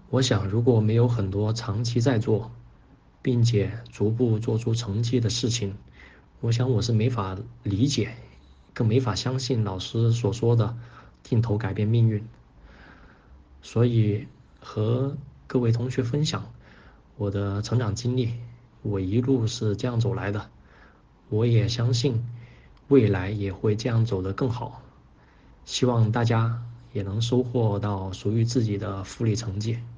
我想，如果没有很多长期在做，并且逐步做出成绩的事情，我想我是没法理解，更没法相信老师所说的镜头改变命运。所以和各位同学分享我的成长经历，我一路是这样走来的，我也相信未来也会这样走得更好。希望大家也能收获到属于自己的复利成绩。